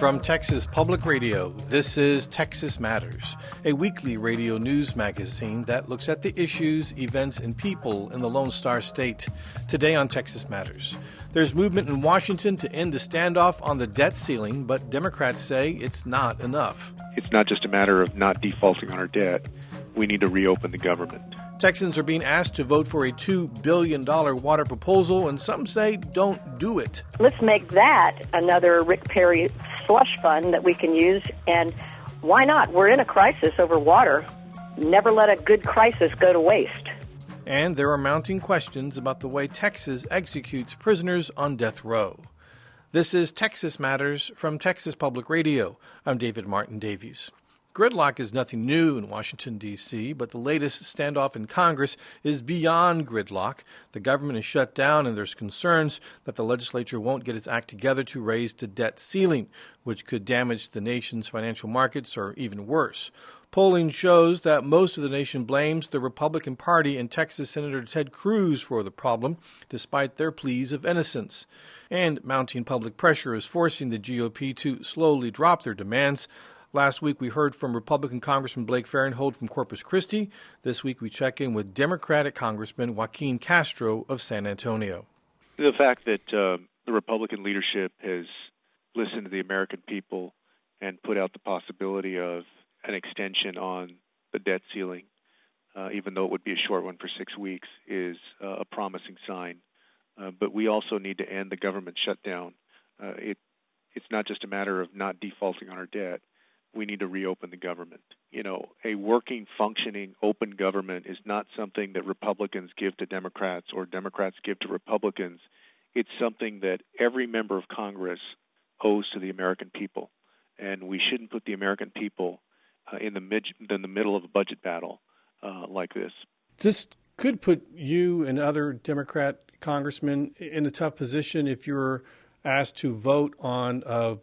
From Texas Public Radio, this is Texas Matters, a weekly radio news magazine that looks at the issues, events, and people in the Lone Star State. Today on Texas Matters, there's movement in Washington to end the standoff on the debt ceiling, but Democrats say it's not enough. It's not just a matter of not defaulting on our debt. We need to reopen the government. Texans are being asked to vote for a $2 billion water proposal, and some say don't do it. Let's make that another Rick Perry slush fund that we can use, and why not? We're in a crisis over water. Never let a good crisis go to waste. And there are mounting questions about the way Texas executes prisoners on death row. This is Texas Matters from Texas Public Radio. I'm David Martin Davies. Gridlock is nothing new in Washington, D.C., but the latest standoff in Congress is beyond gridlock. The government is shut down, and there's concerns that the legislature won't get its act together to raise the debt ceiling, which could damage the nation's financial markets or even worse. Polling shows that most of the nation blames the Republican Party and Texas Senator Ted Cruz for the problem, despite their pleas of innocence. And mounting public pressure is forcing the GOP to slowly drop their demands. Last week, we heard from Republican Congressman Blake Farenthold from Corpus Christi. This week, we check in with Democratic Congressman Joaquin Castro of San Antonio. The fact that the Republican leadership has listened to the American people and put out the possibility of an extension on the debt ceiling, even though it would be a short one for 6 weeks, is a promising sign. But we also need to end the government shutdown. It's not just a matter of not defaulting on our debt. We need to reopen the government. You know, a working, functioning, open government is not something that Republicans give to Democrats or Democrats give to Republicans. It's something that every member of Congress owes to the American people. And we shouldn't put the American people in the middle of a budget battle like this. This could put you and other Democrat congressmen in a tough position if you're asked to vote on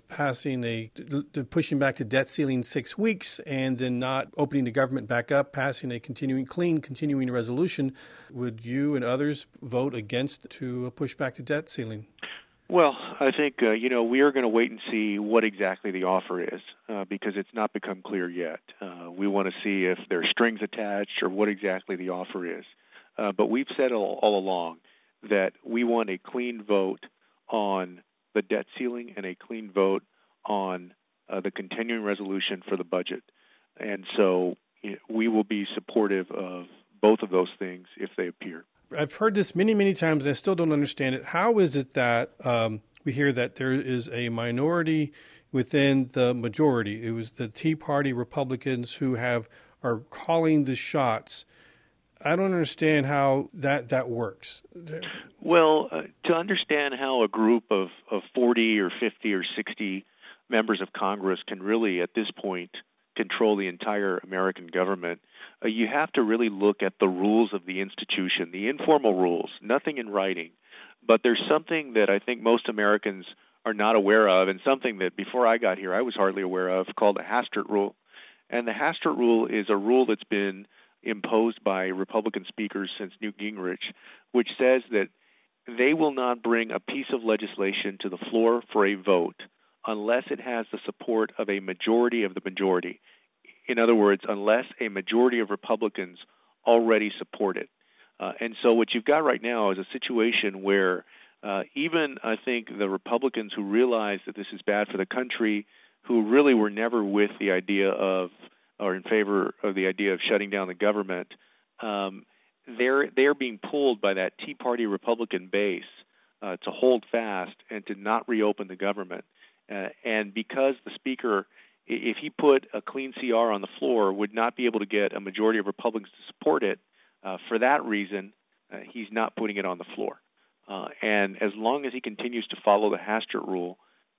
pushing back the debt ceiling 6 weeks and then not opening the government back up, passing a continuing resolution. Would you and others vote against to push back the debt ceiling? Well, I think, we are going to wait and see what exactly the offer is because it's not become clear yet. We want to see if there are strings attached or what exactly the offer is. But we've said all along that we want a clean vote on the debt ceiling and a clean vote on the continuing resolution for the budget. And so we will be supportive of both of those things if they appear. I've heard this many, many times, and I still don't understand it. How is it that we hear that there is a minority within the majority? It was the Tea Party Republicans who are calling the shots. I don't understand how that works. Well, to understand how a group of 40 or 50 or 60 members of Congress can really, at this point, control the entire American government, you have to really look at the rules of the institution, the informal rules, nothing in writing. But there's something that I think most Americans are not aware of, and something that before I got here I was hardly aware of, called the Hastert Rule. And the Hastert Rule is a rule that's been imposed by Republican speakers since Newt Gingrich, which says that they will not bring a piece of legislation to the floor for a vote unless it has the support of a majority of the majority. In other words, unless a majority of Republicans already support it. And so what you've got right now is a situation where even, I think, the Republicans who realize that this is bad for the country, who really were never with the idea of or in favor of the idea of shutting down the government, they're being pulled by that Tea Party Republican base to hold fast and to not reopen the government. And because the Speaker, if he put a clean CR on the floor, would not be able to get a majority of Republicans to support it, for that reason, he's not putting it on the floor. And as long as he continues to follow the Hastert Rule,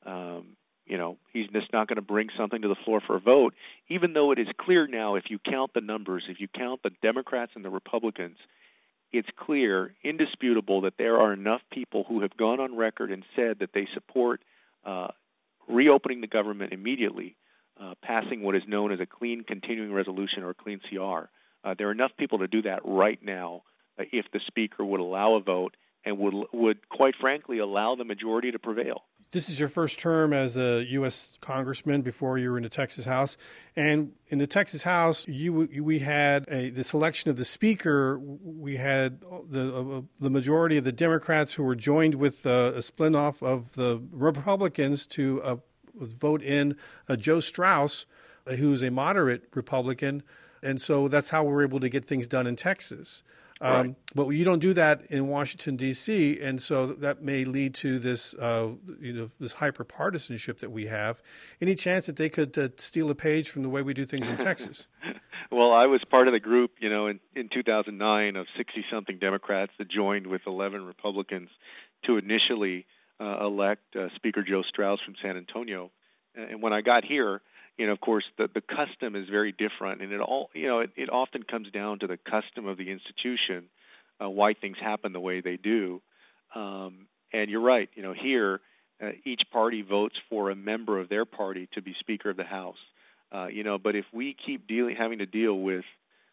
he's just not going to bring something to the floor for a vote, even though it is clear now, if you count the numbers, if you count the Democrats and the Republicans, it's clear, indisputable, that there are enough people who have gone on record and said that they support reopening the government immediately, passing what is known as a clean continuing resolution or a clean CR. There are enough people to do that right now if the Speaker would allow a vote and would quite frankly allow the majority to prevail. This is your first term as a U.S. Congressman before you were in the Texas House. And in the Texas House, we had the selection of the Speaker. We had the majority of the Democrats who were joined with a split-off of the Republicans to vote in Joe Straus, who's a moderate Republican. And so that's how we were able to get things done in Texas. Right. But you don't do that in Washington, D.C., and so that may lead to this, this hyper-partisanship that we have. Any chance that they could steal a page from the way we do things in Texas? Well, I was part of the group, in 2009 of 60-something Democrats that joined with 11 Republicans to initially elect Speaker Joe Straus from San Antonio. And when I got here, of course, the custom is very different, and it often comes down to the custom of the institution, why things happen the way they do. And you're right. Here, each party votes for a member of their party to be Speaker of the House. But if we keep having to deal with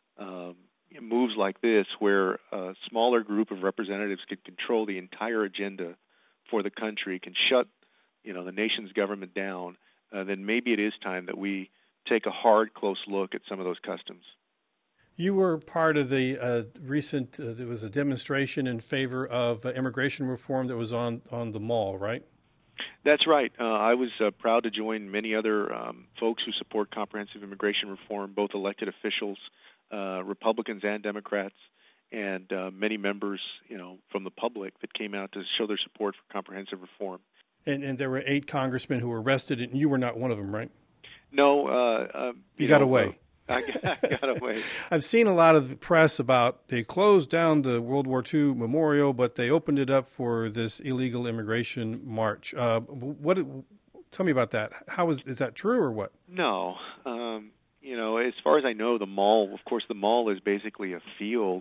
moves like this, where a smaller group of representatives could control the entire agenda for the country, can shut, the nation's government down, then maybe it is time that we take a hard, close look at some of those customs. You were part of the recent, there was a demonstration in favor of immigration reform that was on the Mall, right? That's right. I was proud to join many other folks who support comprehensive immigration reform, both elected officials, Republicans and Democrats, and many members, from the public that came out to show their support for comprehensive reform. And there were 8 congressmen who were arrested, and you were not one of them, right? No. You got away. I got away. I've seen a lot of press about they closed down the World War II memorial, but they opened it up for this illegal immigration march. Tell me about that. Is that true or what? No. As far as I know, the mall is basically a field,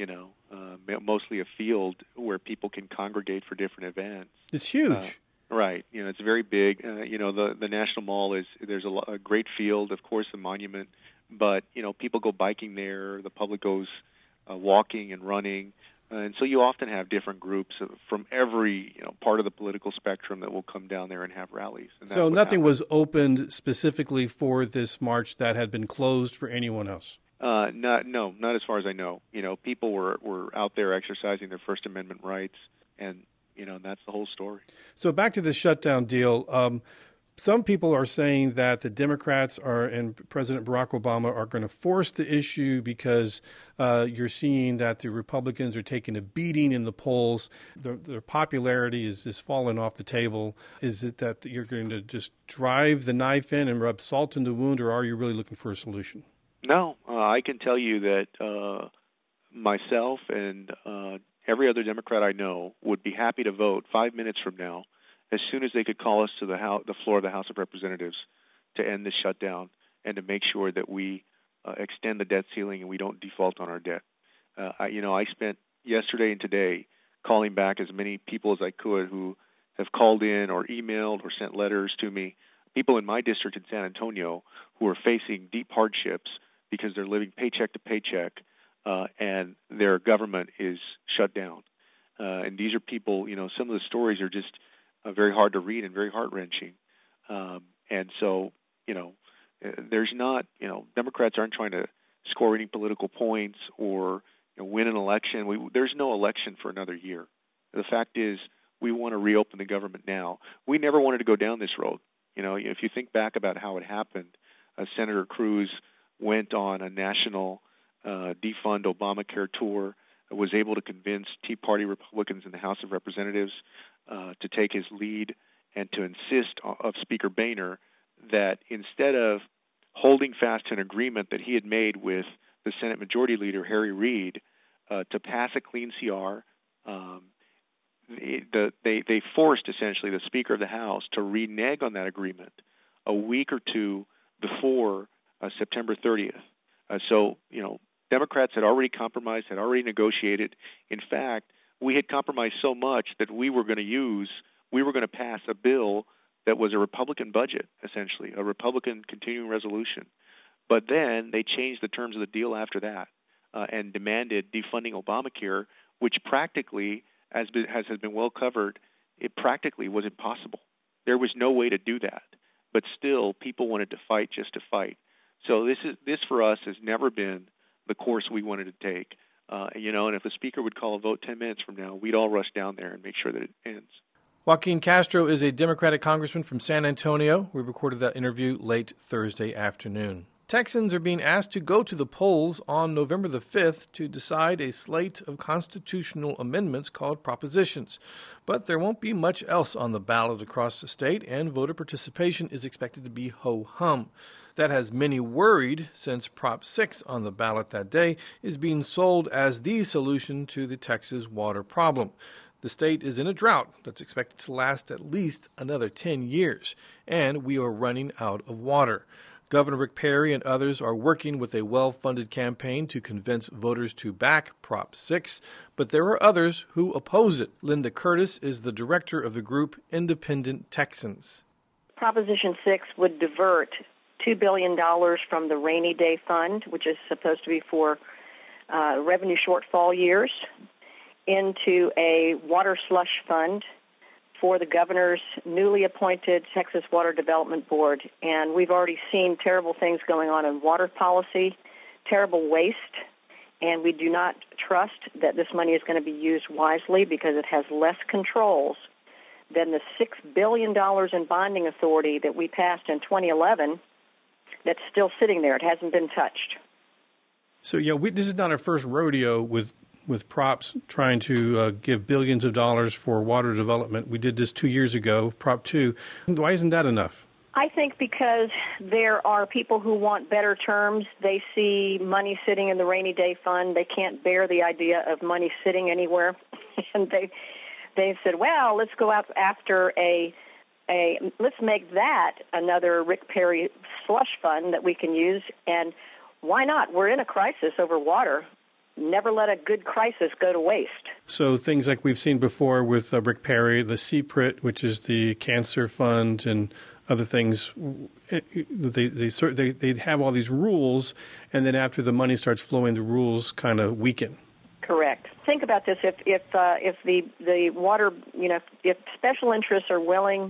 mostly a field where people can congregate for different events. It's huge. Right. It's very big. The National Mall there's a great field, of course, the monument, but, people go biking there. The public goes walking and running. And so you often have different groups from every part of the political spectrum that will come down there and have rallies. And so nothing was opened specifically for this march that had been closed for anyone else? Not as far as I know. People were out there exercising their First Amendment rights, and that's the whole story. So back to the shutdown deal. Some people are saying that the Democrats and President Barack Obama are going to force the issue because you're seeing that the Republicans are taking a beating in the polls. Their popularity is falling off the table. Is it that you're going to just drive the knife in and rub salt in the wound, or are you really looking for a solution? No, I can tell you that myself and every other Democrat I know would be happy to vote 5 minutes from now, as soon as they could call us to the floor of the House of Representatives to end this shutdown and to make sure that we extend the debt ceiling and we don't default on our debt. I spent yesterday and today calling back as many people as I could who have called in or emailed or sent letters to me, people in my district in San Antonio who are facing deep hardships because they're living paycheck to paycheck and their government is shut down. And these are people, some of the stories are just very hard to read and very heart-wrenching. And so, there's not, Democrats aren't trying to score any political points or win an election. There's no election for another year. The fact is, we want to reopen the government now. We never wanted to go down this road. If you think back about how it happened, Senator Cruz went on a national defund Obamacare tour, was able to convince Tea Party Republicans in the House of Representatives to take his lead and to insist of Speaker Boehner that instead of holding fast to an agreement that he had made with the Senate Majority Leader, Harry Reid, to pass a clean CR, they forced essentially the Speaker of the House to renege on that agreement a week or two before September 30th. So, Democrats had already compromised, had already negotiated. In fact, we had compromised so much that we were going to pass a bill that was a Republican budget, essentially, a Republican continuing resolution. But then they changed the terms of the deal after that and demanded defunding Obamacare, which practically, as has been well covered, it practically was impossible. There was no way to do that. But still, people wanted to fight just to fight. So this for us has never been the course we wanted to take. And if the Speaker would call a vote 10 minutes from now, we'd all rush down there and make sure that it ends. Joaquin Castro is a Democratic congressman from San Antonio. We recorded that interview late Thursday afternoon. Texans are being asked to go to the polls on November the 5th to decide a slate of constitutional amendments called propositions. But there won't be much else on the ballot across the state, and voter participation is expected to be ho-hum. That has many worried, since Prop 6 on the ballot that day is being sold as the solution to the Texas water problem. The state is in a drought that's expected to last at least another 10 years, and we are running out of water. Governor Rick Perry and others are working with a well-funded campaign to convince voters to back Prop 6, but there are others who oppose it. Linda Curtis is the director of the group Independent Texans. Proposition 6 would divert $2 billion from the Rainy Day Fund, which is supposed to be for revenue shortfall years, into a water slush fund for the governor's newly appointed Texas Water Development Board. And we've already seen terrible things going on in water policy, terrible waste, and we do not trust that this money is going to be used wisely because it has less controls than the $6 billion in bonding authority that we passed in 2011 that's still sitting there. It hasn't been touched. So, this is not our first rodeo with props trying to give billions of dollars for water development. We did this 2 years ago, Prop 2. Why isn't that enough? I think because there are people who want better terms. They see money sitting in the Rainy Day Fund. They can't bear the idea of money sitting anywhere. And they've said, well, let's go out after let's make that another Rick Perry slush fund that we can use. And why not? We're in a crisis over water. Never let a good crisis go to waste. So things like we've seen before with Rick Perry, the CPRIT, which is the cancer fund, and other things, they have all these rules, and then after the money starts flowing, the rules kind of weaken. Correct. Think about this: if the water, if special interests are willing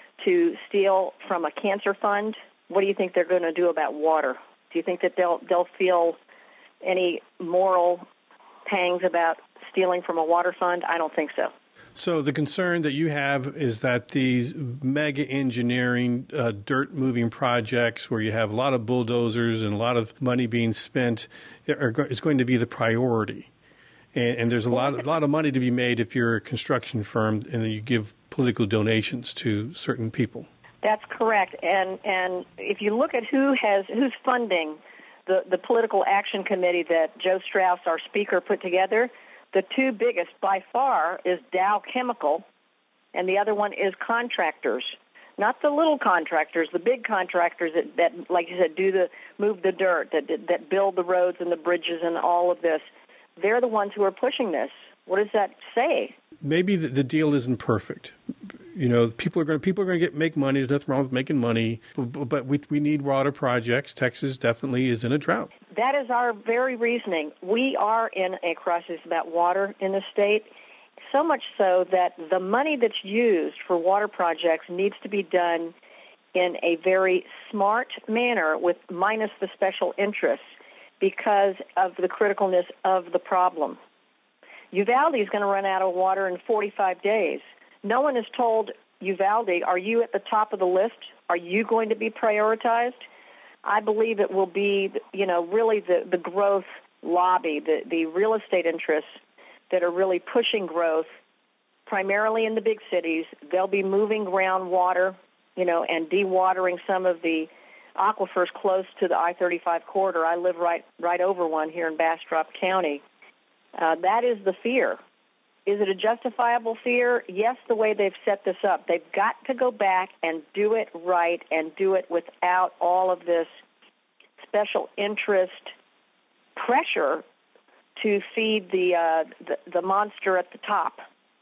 to steal from a cancer fund, what do you think they're going to do about water? Do you think that they'll feel any moral pangs about stealing from a water fund? I don't think so. So the concern that you have is that these mega engineering, dirt-moving projects where you have a lot of bulldozers and a lot of money being spent is going to be the priority. And there's a lot of money to be made if you're a construction firm and then you give political donations to certain people. That's correct. And if you look at who's funding the Political Action Committee that Joe Strauss, our speaker, put together, the two biggest by far is Dow Chemical, and the other one is contractors. Not the little contractors, the big contractors that like you said, move the dirt, that build the roads and the bridges and all of this. They're the ones who are pushing this. What does that say? Maybe the deal isn't perfect. People are going to make money. There's nothing wrong with making money, but we need water projects. Texas definitely is in a drought. That is our very reasoning. We are in a crisis about water in the state, so much so that the money that's used for water projects needs to be done in a very smart manner with minus the special interests because of the criticalness of the problem. Uvalde is going to run out of water in 45 days. No one has told Uvalde, are you at the top of the list? Are you going to be prioritized? I believe it will be, really the growth lobby, the real estate interests that are really pushing growth, primarily in the big cities. They'll be moving groundwater, and dewatering some of the aquifers close to the I-35 corridor. I live right over one here in Bastrop County. That is the fear. Is it a justifiable fear? Yes, the way they've set this up. They've got to go back and do it right and do it without all of this special interest pressure to feed the monster at the top.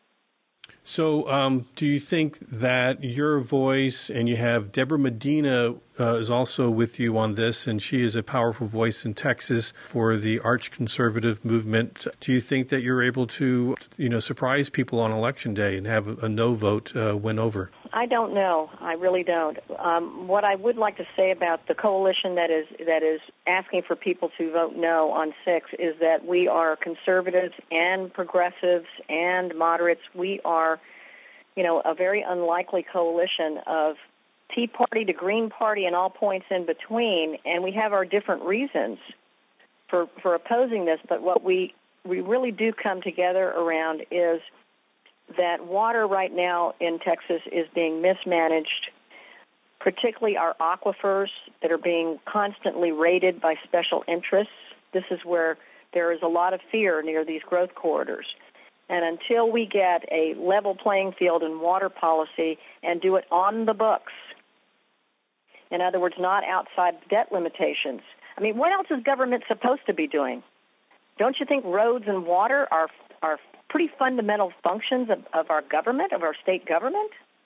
So do you think that your voice, and you have Deborah Medina is also with you on this, and she is a powerful voice in Texas for the arch conservative movement. Do you think that you're able to, surprise people on Election Day and have a no vote win over? I don't know. I really don't. What I would like to say about the coalition that is asking for people to vote no on 6 is that we are conservatives and progressives and moderates. We are, a very unlikely coalition of Tea Party to Green Party and all points in between, and we have our different reasons for opposing this. But what we really do come together around is that water right now in Texas is being mismanaged, particularly our aquifers that are being constantly raided by special interests. This is where there is a lot of fear near these growth corridors. And until we get a level playing field in water policy and do it on the books, in other words, not outside debt limitations, what else is government supposed to be doing? Don't you think roads and water are pretty fundamental functions of our government, of our state government?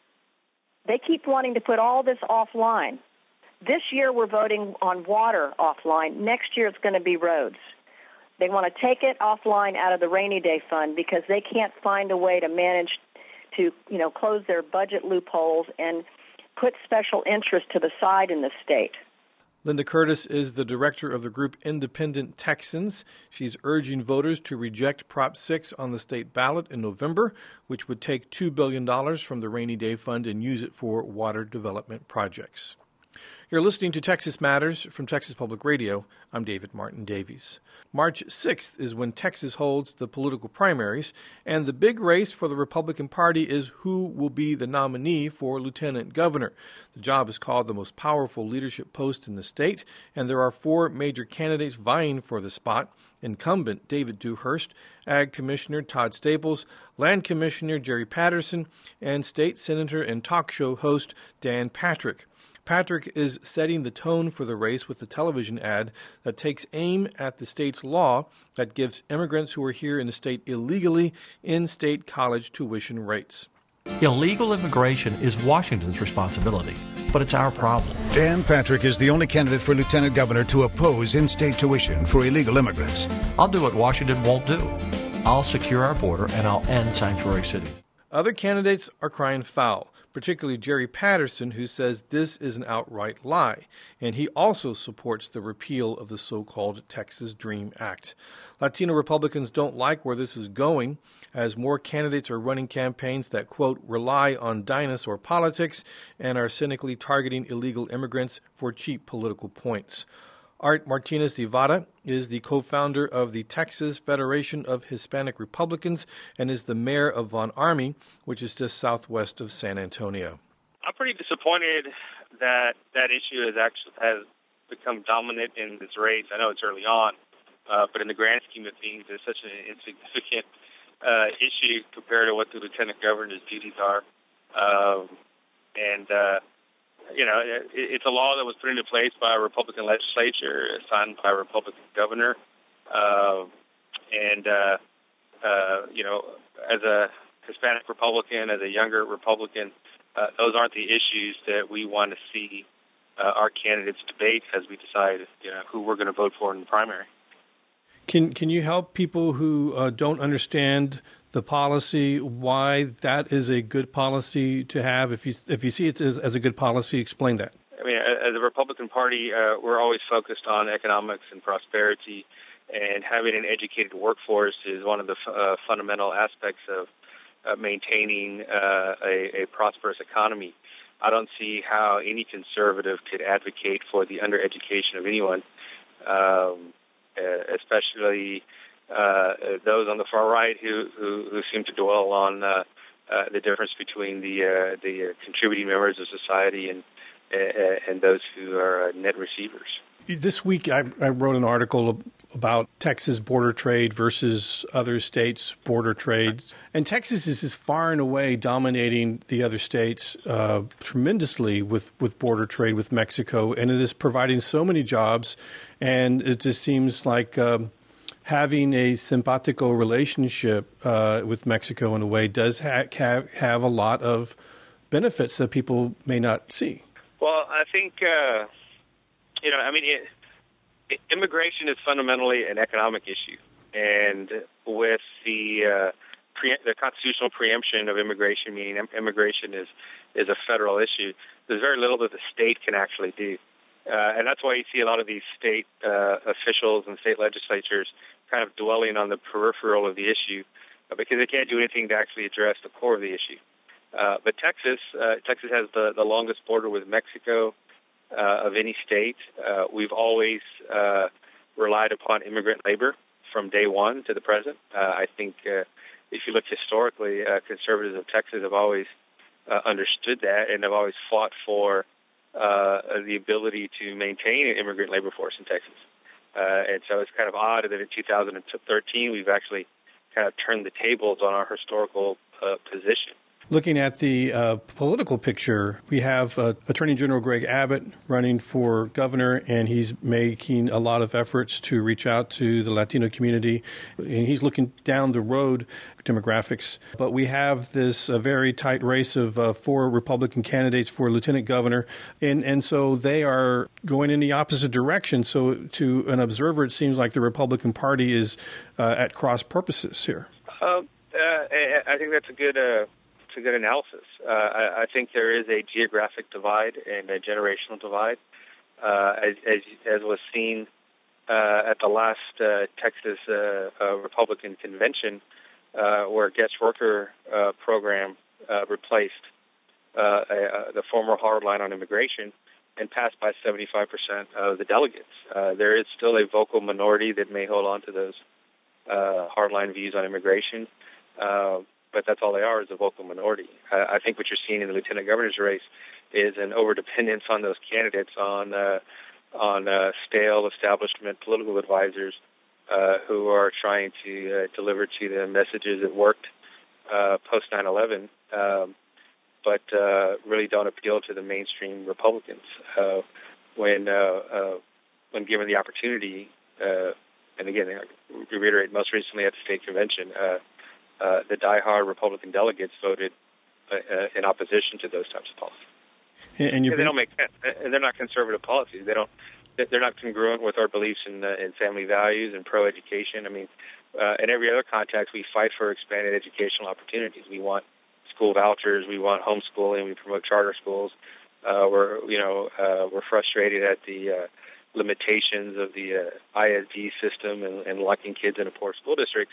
They keep wanting to put all this offline. This year we're voting on water offline. Next year it's going to be roads. They want to take it offline out of the rainy day fund because they can't find a way to manage to, close their budget loopholes and put special interest to the side in the state. Linda Curtis is the director of the group Independent Texans. She's urging voters to reject Prop 6 on the state ballot in November, which would take $2 billion from the Rainy Day Fund and use it for water development projects. You're listening to Texas Matters from Texas Public Radio. I'm David Martin Davies. March 6th is when Texas holds the political primaries, and the big race for the Republican Party is who will be the nominee for lieutenant governor. The job is called the most powerful leadership post in the state, and there are 4 major candidates vying for the spot: incumbent David Dewhurst, Ag Commissioner Todd Staples, Land Commissioner Jerry Patterson, and State Senator and talk show host Dan Patrick. Patrick is setting the tone for the race with a television ad that takes aim at the state's law that gives immigrants who are here in the state illegally in-state college tuition rates. Illegal immigration is Washington's responsibility, but it's our problem. Dan Patrick is the only candidate for lieutenant governor to oppose in-state tuition for illegal immigrants. I'll do what Washington won't do. I'll secure our border and I'll end sanctuary cities. Other candidates are crying foul, particularly Jerry Patterson, who says this is an outright lie, and he also supports the repeal of the so-called Texas Dream Act. Latino Republicans don't like where this is going, as more candidates are running campaigns that, quote, rely on dinosaur politics and are cynically targeting illegal immigrants for cheap political points. Art Martinez de Vada is the co-founder of the Texas Federation of Hispanic Republicans and is the mayor of Von Army, which is just southwest of San Antonio. I'm pretty disappointed that issue has become dominant in this race. I know it's early on, but in the grand scheme of things, it's such an insignificant issue compared to what the lieutenant governor's duties are. It's a law that was put into place by a Republican legislature, signed by a Republican governor. As a Hispanic Republican, as a younger Republican, those aren't the issues that we want to see our candidates debate as we decide, who we're going to vote for in the primary. Can you help people who don't understand the policy, why that is a good policy to have? If you see it as a good policy, explain that. As a Republican Party, we're always focused on economics and prosperity, and having an educated workforce is one of the fundamental aspects of maintaining a prosperous economy. I don't see how any conservative could advocate for the undereducation of anyone, especially those on the far right who seem to dwell on the difference between the contributing members of society and those who are net receivers. This week, I wrote an article about Texas border trade versus other states' border trade. And Texas is far and away dominating the other states tremendously with border trade with Mexico. And it is providing so many jobs. And it just seems like having a simpatico relationship with Mexico in a way does have a lot of benefits that people may not see. Well, I think... immigration is fundamentally an economic issue, and with the the constitutional preemption of immigration, meaning immigration is a federal issue, there's very little that the state can actually do. And that's why you see a lot of these state officials and state legislatures kind of dwelling on the peripheral of the issue because they can't do anything to actually address the core of the issue. But Texas has the longest border with Mexico of any state. We've always relied upon immigrant labor from day one to the present. I think if you look historically, conservatives of Texas have always understood that and have always fought for the ability to maintain an immigrant labor force in Texas. And so it's kind of odd that in 2013 we've actually kind of turned the tables on our historical position. Looking at the political picture, we have Attorney General Greg Abbott running for governor, and he's making a lot of efforts to reach out to the Latino community. And he's looking down the road demographics. But we have this very tight race of 4 Republican candidates for lieutenant governor. And so they are going in the opposite direction. So to an observer, it seems like the Republican Party is at cross purposes here. I think that's a good analysis. I think there is a geographic divide and a generational divide, as was seen at the last Texas Republican convention, where guest worker program replaced the former hard line on immigration and passed by 75% of the delegates. There is still a vocal minority that may hold on to those hardline views on immigration. But that's all they are, is a vocal minority. I think what you're seeing in the lieutenant governor's race is an overdependence on those candidates on stale establishment political advisors who are trying to deliver to the messages that worked post 9/11, but really don't appeal to the mainstream Republicans when given the opportunity. And again, I reiterate, most recently at the state convention. The diehard Republican delegates voted in opposition to those types of policies. And they don't make sense, and they're not conservative policies. They're not congruent with our beliefs in family values and pro-education. I mean, in every other context, we fight for expanded educational opportunities. We want school vouchers. We want homeschooling. We promote charter schools. We're frustrated at the limitations of the ISD system and locking kids into poor school districts.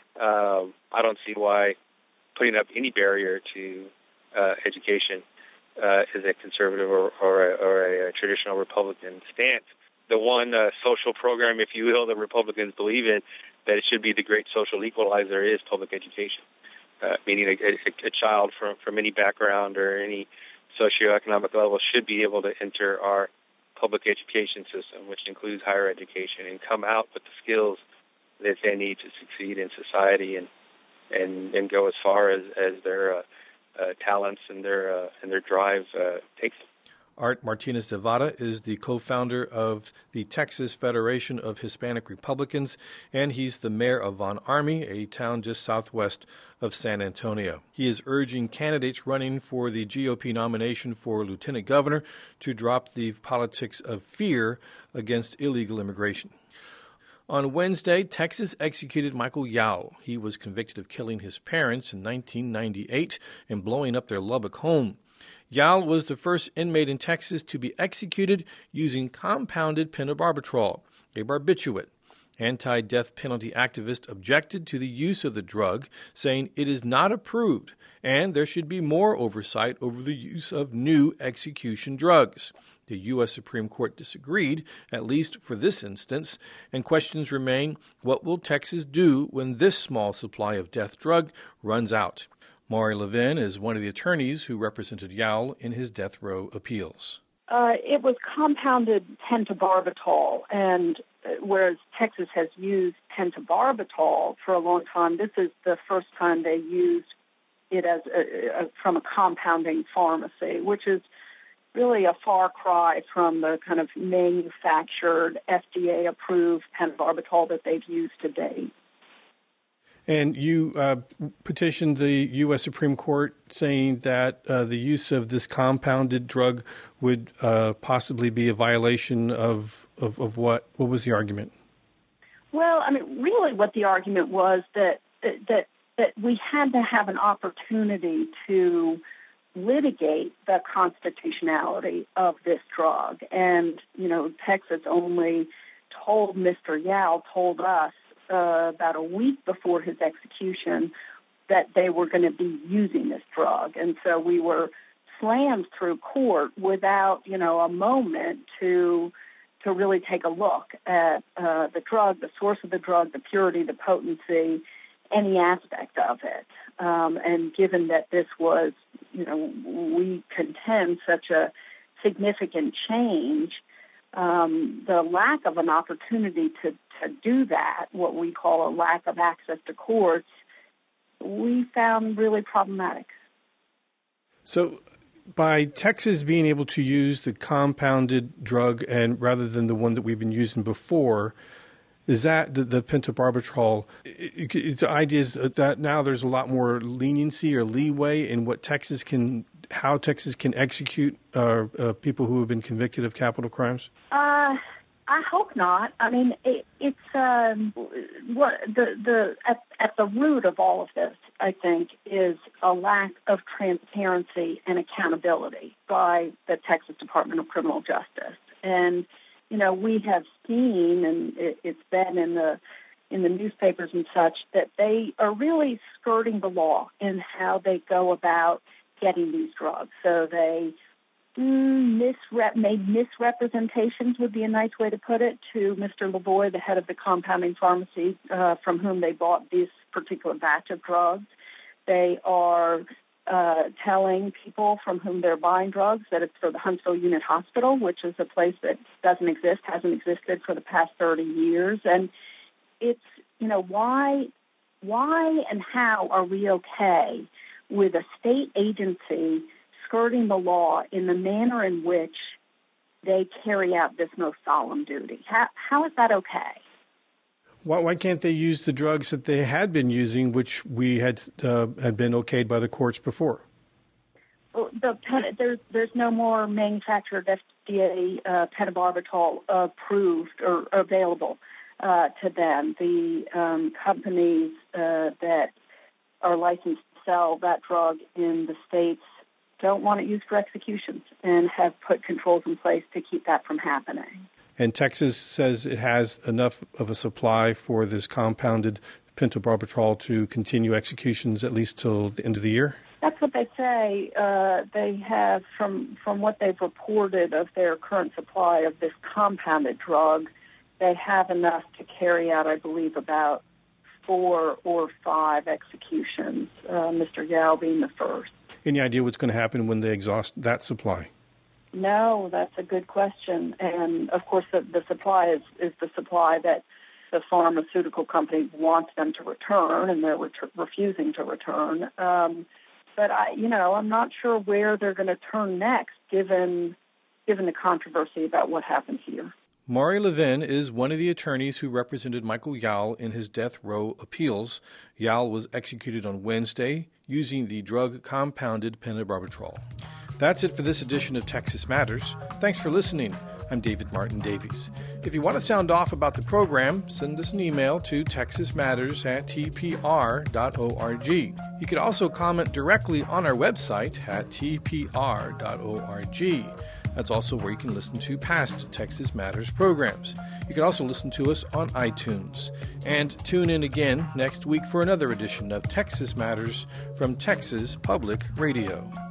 I don't see why putting up any barrier to education is a conservative or a traditional Republican stance. The one social program, if you will, that Republicans believe in, that it should be the great social equalizer, is public education, meaning a child from any background or any socioeconomic level should be able to enter our public education system, which includes higher education, and come out with the skills that they need to succeed in society and go as far as their talents and their drive takes them. Art Martinez de Vada is the co-founder of the Texas Federation of Hispanic Republicans, and he's the mayor of Von Army, a town just southwest of San Antonio. He is urging candidates running for the GOP nomination for lieutenant governor to drop the politics of fear against illegal immigration. On Wednesday, Texas executed Michael Yao. He was convicted of killing his parents in 1998 and blowing up their Lubbock home. Yao was the first inmate in Texas to be executed using compounded pentobarbital, a barbiturate. Anti-death penalty activists objected to the use of the drug, saying it is not approved and there should be more oversight over the use of new execution drugs. The U.S. Supreme Court disagreed, at least for this instance, and questions remain: what will Texas do when this small supply of death drug runs out? Maury Levin is one of the attorneys who represented Yao in his death row appeals. It was compounded pentobarbital, and whereas Texas has used pentobarbital for a long time, this is the first time they used it as from a compounding pharmacy, which is really a far cry from the kind of manufactured, FDA-approved pentobarbital that they've used to date. And you petitioned the U.S. Supreme Court saying that the use of this compounded drug would possibly be a violation of what? What was the argument? Well, I mean, really what the argument was that that we had to have an opportunity to litigate the constitutionality of this drug. And, Texas only told us about a week before his execution that they were going to be using this drug. And so we were slammed through court without, a moment to really take a look at the drug, the source of the drug, the purity, the potency, any aspect of it. And given that this was, we contend such a significant change, the lack of an opportunity to do that, what we call a lack of access to courts, we found really problematic. So by Texas being able to use the compounded drug and rather than the one that we've been using before, is that the pentobarbital? The idea is that now there's a lot more leniency or leeway in how Texas can execute people who have been convicted of capital crimes. I hope not. I mean, it's what at the root of all of this, I think, is a lack of transparency and accountability by the Texas Department of Criminal Justice. And we have seen, and it's been in the newspapers and such, that they are really skirting the law in how they go about getting these drugs. So they made misrepresentations, would be a nice way to put it, to Mr. Lavoie, the head of the compounding pharmacy, from whom they bought this particular batch of drugs. They are telling people from whom they're buying drugs that it's for the Huntsville Unit Hospital, which is a place that doesn't exist, hasn't existed for the past 30 years. And it's, why and how are we okay with a state agency skirting the law in the manner in which they carry out this most solemn duty? How is that okay? Why can't they use the drugs that they had been using, which we had been okayed by the courts before? Well, there's no more manufactured FDA pentobarbital approved or available to them. The companies that are licensed to sell that drug in the states don't want it used for executions and have put controls in place to keep that from happening. And Texas says it has enough of a supply for this compounded pentobarbital to continue executions at least till the end of the year? That's what they say. They have, from what they've reported of their current supply of this compounded drug, they have enough to carry out, I believe, about 4 or 5 executions, Mr. Yao being the first. Any idea what's going to happen when they exhaust that supply? No, that's a good question. And, of course, the supply is the supply that the pharmaceutical company wants them to return, and they're refusing to return. But, I'm not sure where they're going to turn next, given the controversy about what happened here. Maury Levin is one of the attorneys who represented Michael Yowell in his death row appeals. Yowell was executed on Wednesday using the drug compounded pentobarbital. That's it for this edition of Texas Matters. Thanks for listening. I'm David Martin Davies. If you want to sound off about the program, send us an email to texasmatters@tpr.org. You could also comment directly on our website at tpr.org. That's also where you can listen to past Texas Matters programs. You can also listen to us on iTunes. And tune in again next week for another edition of Texas Matters from Texas Public Radio.